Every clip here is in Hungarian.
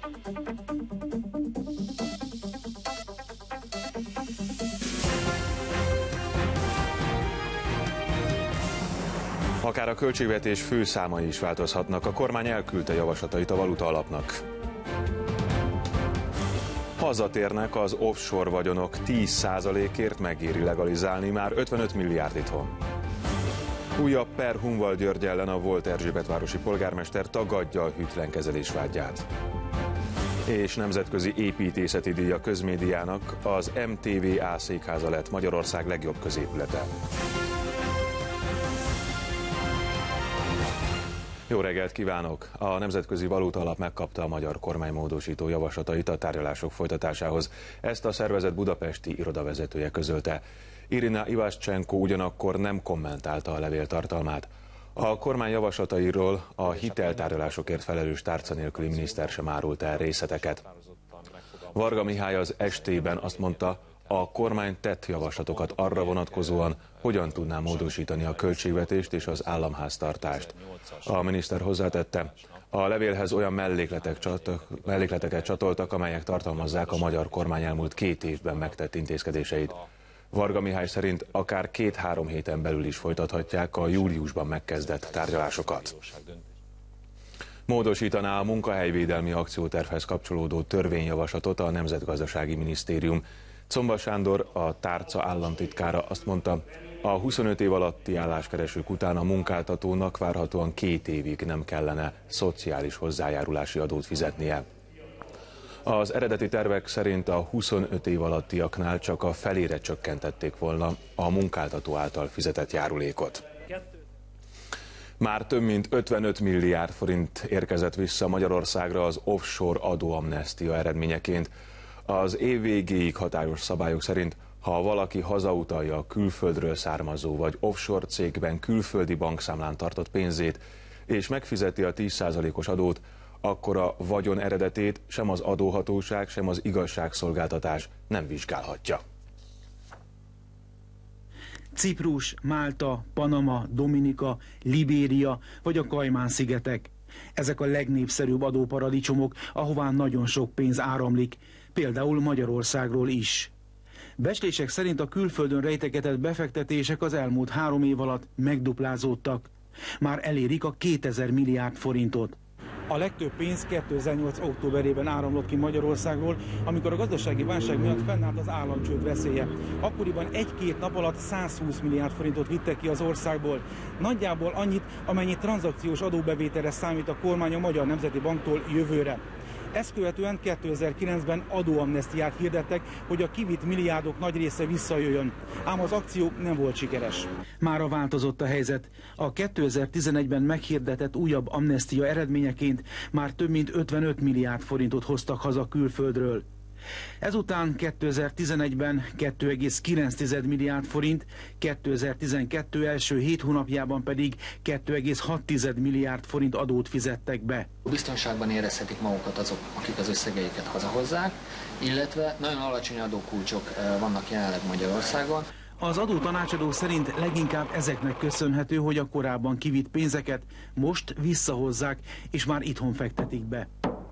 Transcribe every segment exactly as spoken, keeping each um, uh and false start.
Akár a költségvetés főszámai is változhatnak, a kormány elküldte javaslatait a valuta alapnak. Hazatérnek az offshore vagyonok, tíz százalékért megéri legalizálni, már ötvenöt milliárd itthon. Újabb per Hunval György ellen, a volt erzsébetvárosi polgármester tagadja a hűtlen kezelés vádját. És nemzetközi építészeti díja közmédiának, az em té vé á székháza lett Magyarország legjobb középülete. Jó reggelt kívánok! A Nemzetközi Valuta Alap megkapta a magyar kormány módosító javaslatait a tárgyalások folytatásához. Ezt a szervezet budapesti irodavezetője közölte. Irina Ivaszcsenko ugyanakkor nem kommentálta a levél tartalmát. A kormány javaslatairól a hiteltárgyalásokért felelős tárca nélküli miniszter sem árult el részleteket. Varga Mihály az es té-ben azt mondta, a kormány tett javaslatokat arra vonatkozóan, hogyan tudná módosítani a költségvetést és az államháztartást. A miniszter hozzátette, a levélhez olyan mellékletek csat, mellékleteket csatoltak, amelyek tartalmazzák a magyar kormány elmúlt két évben megtett intézkedéseit. Varga Mihály szerint akár két-három héten belül is folytathatják a júliusban megkezdett tárgyalásokat. Módosítaná a munkahelyvédelmi akciótervhez kapcsolódó törvényjavaslatot a Nemzetgazdasági Minisztérium. Czomba Sándor, a tárca államtitkára azt mondta, a huszonöt év alatti álláskeresők után a munkáltatónak várhatóan két évig nem kellene szociális hozzájárulási adót fizetnie. Az eredeti tervek szerint a huszonöt év alattiaknál csak a felére csökkentették volna a munkáltató által fizetett járulékot. Már több mint ötvenöt milliárd forint érkezett vissza Magyarországra az offshore adóamnestia eredményeként. Az év végéig hatályos szabályok szerint, ha valaki hazautalja a külföldről származó vagy offshore cégben külföldi bankszámlán tartott pénzét, és megfizeti a tíz százalékos adót, akkor a vagyon eredetét sem az adóhatóság, sem az igazságszolgáltatás nem vizsgálhatja. Ciprus, Málta, Panama, Dominika, Libéria vagy a Kajmán-szigetek. Ezek a legnépszerűbb adóparadicsomok, ahová nagyon sok pénz áramlik, például Magyarországról is. Becslések szerint a külföldön rejtegetett befektetések az elmúlt három év alatt megduplázódtak. Már elérik a kétezer milliárd forintot. A legtöbb pénz kétezer-nyolc októberében áramlott ki Magyarországról, amikor a gazdasági válság miatt fennállt az államcsőd veszélye. Akkoriban egy-két nap alatt százhúsz milliárd forintot vittek ki az országból. Nagyjából annyit, amennyit tranzakciós adóbevételre számít a kormány a Magyar Nemzeti Banktól jövőre. Ezt követően kétezer-kilencben adóamnesztiát hirdettek, hogy a kivitt milliárdok nagy része visszajöjjön. Ám az akció nem volt sikeres. Mára változott a helyzet. A kétezer-tizenegyben meghirdetett újabb amnestia eredményeként már több mint ötvenöt milliárd forintot hoztak haza külföldről. Ezután kétezer-tizenegyben két egész kilenc milliárd forint, kétezer-tizenkettő első hét hónapjában pedig két egész hat milliárd forint adót fizettek be. Biztonságban érezhetik magukat azok, akik az összegeiket hazahozzák, illetve nagyon alacsony adókulcsok vannak jelenleg Magyarországon. Az adó tanácsadó szerint leginkább ezeknek köszönhető, hogy a korábban kivitt pénzeket most visszahozzák, és már itthon fektetik be.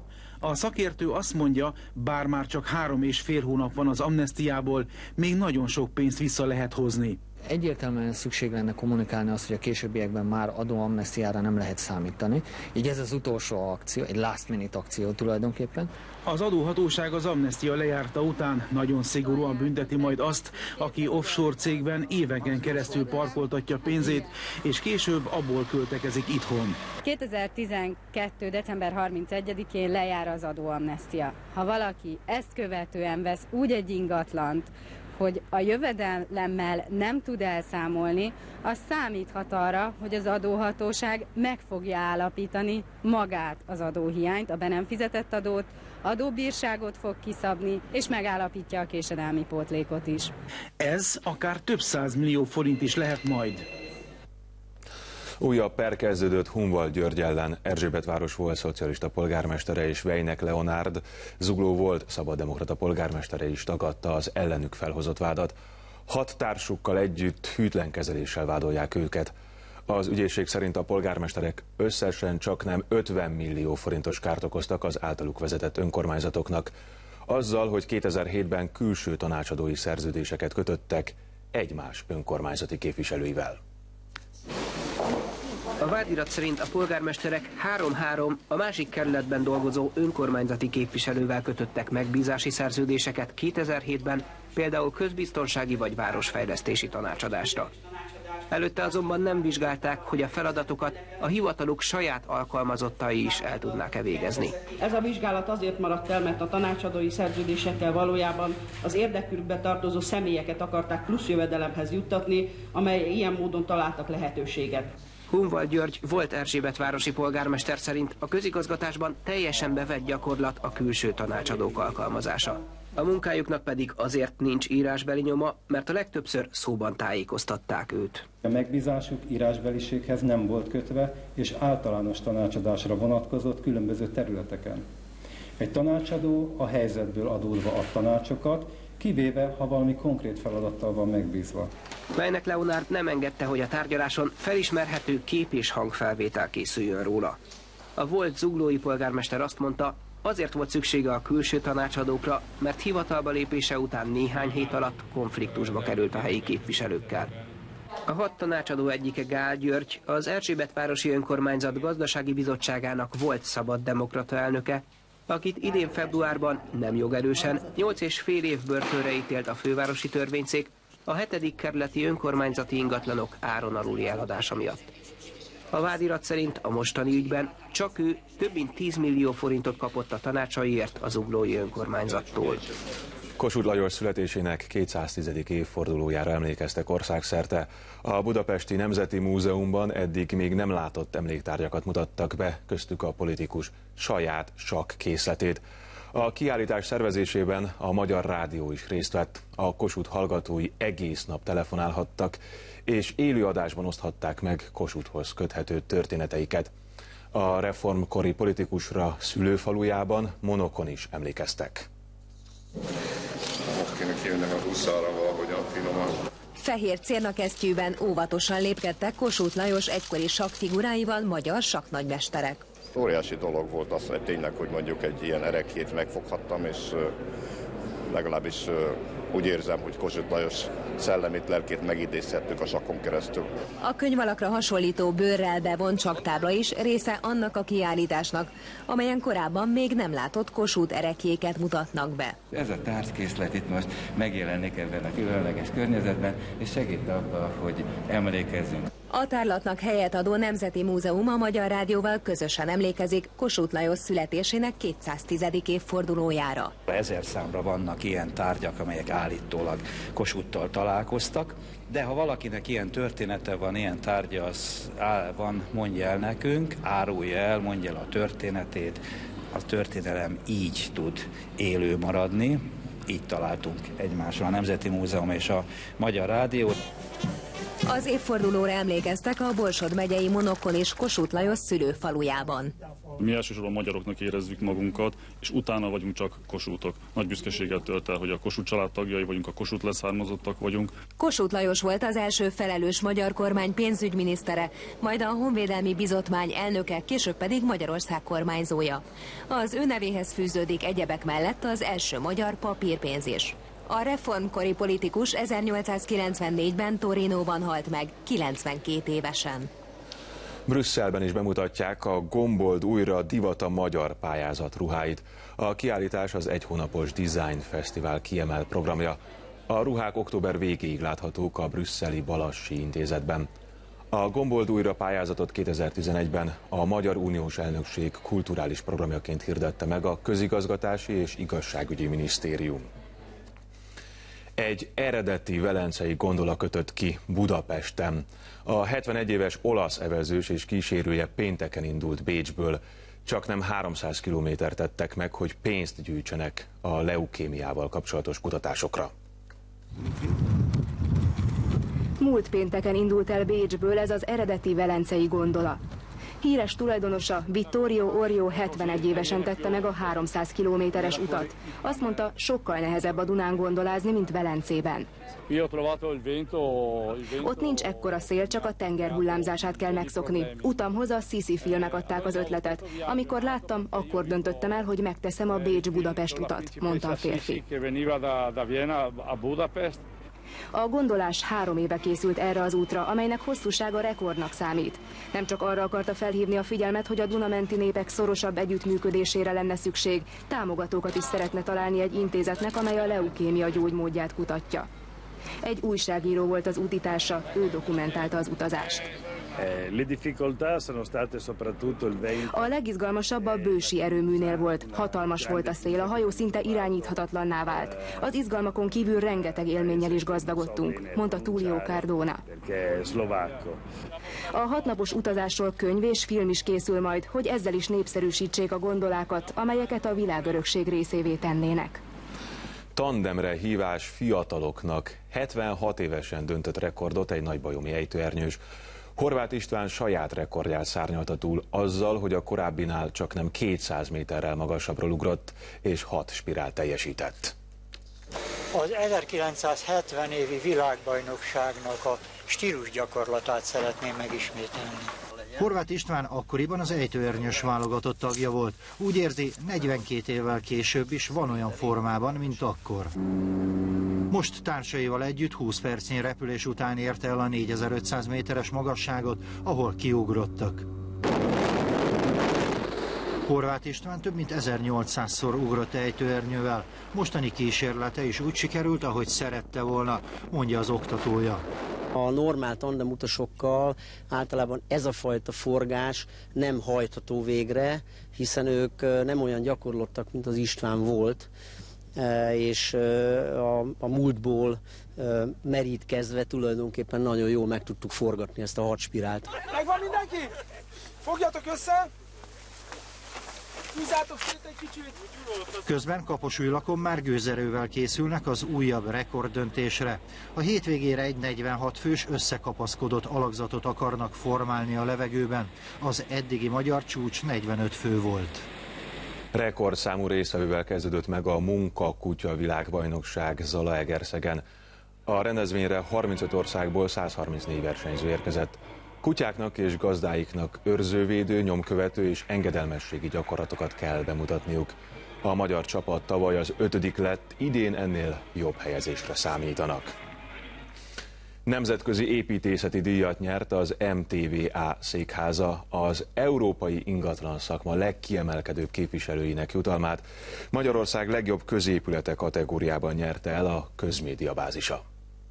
A szakértő azt mondja, bár már csak három és fél hónap van az amnesztiából, még nagyon sok pénzt vissza lehet hozni. Egyértelműen szükség lenne kommunikálni azt, hogy a későbbiekben már adóamnesztiára nem lehet számítani. Így ez az utolsó akció, egy last minute akció tulajdonképpen. Az adóhatóság az amnesztia lejárta után nagyon szigorúan bünteti majd azt, aki offshore cégben éveken keresztül parkoltatja pénzét, és később abból költekezik itthon. kétezer-tizenkettő. december harmincegyedikén lejár az adóamnesztia. Ha valaki ezt követően vesz úgy egy ingatlant, hogy a jövedelemmel nem tud elszámolni, az számíthat arra, hogy az adóhatóság meg fogja állapítani magát az adóhiányt, a be nem fizetett adót, adóbírságot fog kiszabni, és megállapítja a késedelmi pótlékot is. Ez akár több száz millió forint is lehet majd. Újabb per kezdődött Hunval György ellen. Erzsébetváros volt szocialista polgármestere és Vejnek Leonárd, Zugló volt szabaddemokrata polgármestere is tagadta az ellenük felhozott vádat. Hat társukkal együtt hűtlen kezeléssel vádolják őket. Az ügyészség szerint a polgármesterek összesen csaknem ötven millió forintos kárt okoztak az általuk vezetett önkormányzatoknak, azzal, hogy kétezer-hétben külső tanácsadói szerződéseket kötöttek egymás önkormányzati képviselőivel. A vádirat szerint a polgármesterek három-három a másik kerületben dolgozó önkormányzati képviselővel kötöttek megbízási szerződéseket kétezer-hétben, például közbiztonsági vagy városfejlesztési tanácsadásra. Előtte azonban nem vizsgálták, hogy a feladatokat a hivataluk saját alkalmazottai is el tudnák-e végezni. Ez a vizsgálat azért maradt el, mert a tanácsadói szerződésekkel valójában az érdekükbe tartozó személyeket akarták plusz jövedelemhez juttatni, amely ilyen módon találtak lehetőséget. Hunvald György volt Erzsébetvárosi polgármester szerint a közigazgatásban teljesen bevett gyakorlat a külső tanácsadók alkalmazása. A munkájuknak pedig azért nincs írásbeli nyoma, mert a legtöbbször szóban tájékoztatták őt. A megbízásuk írásbeliséghez nem volt kötve, és általános tanácsadásra vonatkozott különböző területeken. Egy tanácsadó a helyzetből adódva ad tanácsokat, kivéve, ha valami konkrét feladattal van megbízva. Melynek Leonárd nem engedte, hogy a tárgyaláson felismerhető kép- és hangfelvétel készüljön róla. A volt zuglói polgármester azt mondta, azért volt szüksége a külső tanácsadókra, mert hivatalba lépése után néhány hét alatt konfliktusba került a helyi képviselőkkel. A hat tanácsadó egyike Gál György, az Erzsébetvárosi Önkormányzat Gazdasági Bizottságának volt szabaddemokrata elnöke, akit idén februárban nem jogerősen nyolc és fél év börtönre ítélt a fővárosi törvényszék a hetedik kerületi önkormányzati ingatlanok áron aluli eladása miatt. A vádirat szerint a mostani ügyben csak ő több mint tíz millió forintot kapott a tanácsaiért az zuglói önkormányzattól. Kossuth Lajos születésének kétszáztízedik évfordulójára emlékeztek országszerte. A Budapesti Nemzeti Múzeumban eddig még nem látott emléktárgyakat mutattak be, köztük a politikus saját sakk készletét. A kiállítás szervezésében a Magyar Rádió is részt vett, a Kossuth hallgatói egész nap telefonálhattak, és élőadásban oszthatták meg Kossuthhoz köthető történeteiket. A reformkori politikusra szülőfalujában Monokon is emlékeztek. Most kéne kijönnem a huszára valahogyan finoman. Fehér cérnakesztyűben óvatosan lépkedtek Kossuth Lajos egykori sakkfiguráival magyar sakknagymesterek. Óriási dolog volt az, hogy tényleg, hogy mondjuk egy ilyen ereklyét megfoghattam, és legalábbis úgy érzem, hogy Kossuth Lajos szellemét, lelkét megidézhettük a sakkon keresztül. A könyvalakra hasonlító bőrrel bevont sakktábla is része annak a kiállításnak, amelyen korábban még nem látott Kossuth ereklyéket mutatnak be. Ez a tárgykészlet itt most megjelenik ebben a különleges környezetben, és segít abban, hogy emlékezzünk. A tárlatnak helyet adó Nemzeti Múzeum a Magyar Rádióval közösen emlékezik Kossuth Lajos születésének kétszáztízedik évfordulójára. Ezer számra vannak ilyen tárgyak, amelyek állítólag Kossuthtal találkoztak, de ha valakinek ilyen története van, ilyen tárgya az van, mondja el nekünk, árulja el, mondja el a történetét, a történelem így tud élő maradni, így találtunk egymásra a Nemzeti Múzeum és a Magyar Rádió. Az évfordulóra emlékeztek a Borsod megyei Monokon és Kossuth Lajos szülőfalujában. Mi elsősorban magyaroknak érezzük magunkat, és utána vagyunk csak Kossuthok. Nagy büszkeséggel tölt el, hogy a Kossuth család tagjai vagyunk, a Kossuth leszármazottak vagyunk. Kossuth Lajos volt az első felelős magyar kormány pénzügyminisztere, majd a Honvédelmi Bizottmány elnöke, később pedig Magyarország kormányzója. Az ő nevéhez fűződik egyebek mellett az első magyar papírpénz is. A reformkori politikus ezernyolcszázkilencvennégyben Torinóban halt meg, kilencvenkét évesen. Brüsszelben is bemutatják a Gombold újra divat a magyar pályázat ruháit. A kiállítás az egy hónapos Design Fesztivál kiemelt programja. A ruhák október végéig láthatók a brüsszeli Balassi Intézetben. A Gombold újra pályázatot kétezer-tizenegyben a Magyar Uniós Elnökség kulturális programjaként hirdette meg a Közigazgatási és Igazságügyi Minisztérium. Egy eredeti velencei gondola kötött ki Budapesten. A hetvenegy éves olasz evezős és kísérője pénteken indult Bécsből. Csaknem háromszáz kilométert tettek meg, hogy pénzt gyűjtsenek a leukémiával kapcsolatos kutatásokra. Múlt pénteken indult el Bécsből ez az eredeti velencei gondola. Híres tulajdonosa Vittorio Orio hetvenegy évesen tette meg a háromszáz kilométeres utat. Azt mondta, sokkal nehezebb a Dunán gondolázni, mint Velencében. Ott nincs ekkora szél, csak a tenger hullámzását kell megszokni. Utamhoz a Sisi filmek adták az ötletet. Amikor láttam, akkor döntöttem el, hogy megteszem a Bécs-Budapest utat, mondta a férfi. A gondolás három éve készült erre az útra, amelynek hosszúsága rekordnak számít. Nem csak arra akarta felhívni a figyelmet, hogy a Duna-menti népek szorosabb együttműködésére lenne szükség, támogatókat is szeretne találni egy intézetnek, amely a leukémia gyógymódját kutatja. Egy újságíró volt az útitársa, ő dokumentálta az utazást. A legizgalmasabb a bősi erőműnél volt. Hatalmas volt a szél, a hajó szinte irányíthatatlanná vált. Az izgalmakon kívül rengeteg élménnyel is gazdagodtunk, mondta Tullio Cardona. A hatnapos utazásról könyv és film is készül majd, hogy ezzel is népszerűsítsék a gondolákat, amelyeket a világörökség részévé tennének. Tandemre hívás fiataloknak hetvenhat évesen döntött rekordot egy nagybajomi ejtőernyős. Horváth István saját rekordját szárnyalta túl azzal, hogy a korábbinál csak nem kétszáz méterrel magasabbról ugrott és hat spirált teljesített. Az ezerkilencszázhetven évi világbajnokságnak a stílusgyakorlatát szeretném megismételni. Horváth István akkoriban az ejtőernyős válogatott tagja volt. Úgy érzi, negyvenkét évvel később is van olyan formában, mint akkor. Most társaival együtt húsz percnyi repülés után érte el a négyezer-ötszáz méteres magasságot, ahol kiugrottak. Horváth István több mint ezernyolcszázszor ugrott ejtőernyővel. Mostani kísérlete is úgy sikerült, ahogy szerette volna, mondja az oktatója. A normál tandemutasokkal általában ez a fajta forgás nem hajtható végre, hiszen ők nem olyan gyakorlottak, mint az István volt, és a, a múltból merítkezve tulajdonképpen nagyon jól meg tudtuk forgatni ezt a hat spirált. Megvan mindenki? Fogjatok össze! Húzzátok szét egy kicsit! Közben Kaposújlakon már gőzerővel készülnek az újabb rekorddöntésre. A hétvégére egy negyvenhat fős összekapaszkodott alakzatot akarnak formálni a levegőben. Az eddigi magyar csúcs negyvenöt fő volt. Rekordszámú résztvevővel kezdődött meg a Munka-kutya világbajnokság Zalaegerszegen. A rendezvényre harmincöt országból száz harmincnégy versenyző érkezett. Kutyáknak és gazdáiknak őrzővédő, nyomkövető és engedelmességi gyakorlatokat kell bemutatniuk. A magyar csapat tavaly az ötödik lett, idén ennél jobb helyezésre számítanak. Nemzetközi építészeti díjat nyert az em té vé á székháza, az európai ingatlan szakma legkiemelkedőbb képviselőinek jutalmát. Magyarország legjobb középülete kategóriában nyerte el a Közmédia bázisa.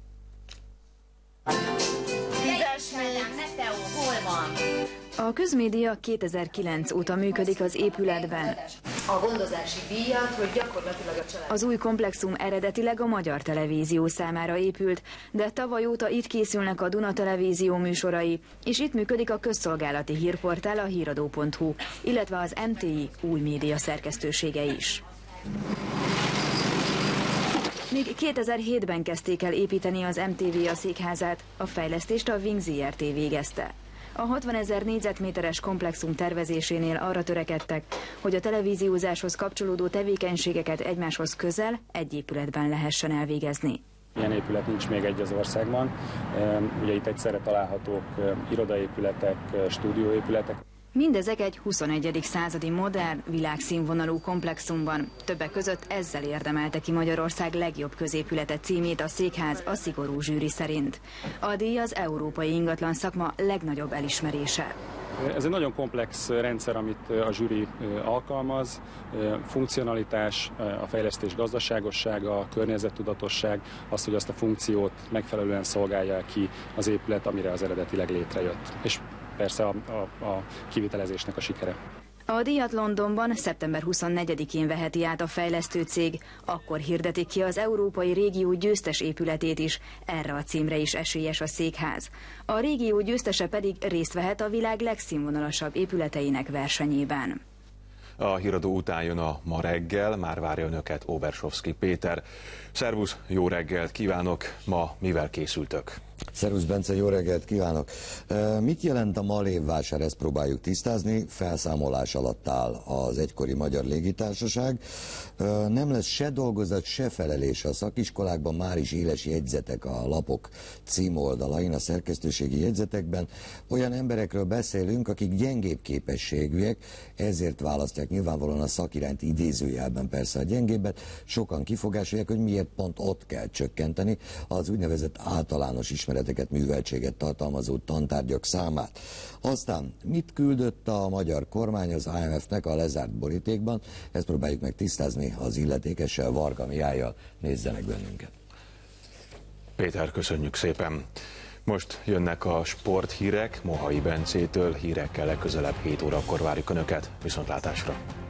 A Közmédia kétezer-kilenc óta működik az épületben. A gondozási díjat, hogy gyakorlatilag a család... Az új komplexum eredetileg a Magyar Televízió számára épült, de tavaly óta itt készülnek a Duna Televízió műsorai, és itt működik a közszolgálati hírportál, a híradó pont hu, illetve az em té i új média szerkesztősége is. Míg kétezer-hétben kezdték el építeni az em té vé á székházát, a fejlesztést a Wing zé er té végezte. A hatvanezer négyzetméteres komplexum tervezésénél arra törekedtek, hogy a televíziózáshoz kapcsolódó tevékenységeket egymáshoz közel, egy épületben lehessen elvégezni. Ilyen épület nincs még egy az országban. Ugye itt egyszerre találhatók irodaépületek, stúdióépületek. Mindezek egy huszonegyedik századi modern, világszínvonalú komplexumban. Többek között ezzel érdemelte ki Magyarország legjobb középülete címét a székház a szigorú zsűri szerint. A díj az európai ingatlan szakma legnagyobb elismerése. Ez egy nagyon komplex rendszer, amit a zsűri alkalmaz. Funkcionalitás, a fejlesztés gazdaságossága, a környezettudatosság, az, hogy azt a funkciót megfelelően szolgálja ki az épület, amire az eredetileg létrejött. És persze a, a, a kivitelezésnek a sikere. A díjat Londonban szeptember huszonnegyedikén veheti át a fejlesztő cég, akkor hirdetik ki az európai régió győztes épületét is, erre a címre is esélyes a székház. A régió győztese pedig részt vehet a világ legszínvonalasabb épületeinek versenyében. A híradó után jön a Ma reggel, már várja önöket Obersovszky Péter. Szervusz, jó reggelt kívánok, ma mivel készültök? Szervusz Bence, jó reggelt kívánok! Mit jelent a malévvásár, ezt próbáljuk tisztázni. Felszámolás alatt áll az egykori Magyar Légitársaság. Nem lesz se dolgozat, se felelés. A szakiskolákban már is éles jegyzetek a lapok címoldalain, a szerkesztőségi jegyzetekben. Olyan emberekről beszélünk, akik gyengébb képességűek, ezért választják nyilvánvalóan a szakirányt, idézőjelben persze a gyengébbet. Sokan kifogásolják, hogy miért pont ott kell csökkenteni az úgynevezett általános ismereteket, műveltséget tartalmazó tantárgyak számát. Aztán mit küldött a magyar kormány az I M F-nek a lezárt borítékban? Ezt próbáljuk meg tisztázni az illetékessel, Varga Mihályjal. Nézzenek bennünket. Péter, köszönjük szépen. Most jönnek a sporthírek Mohai Bencétől, hírekkel legközelebb hét órakor várjuk Önöket. Viszontlátásra!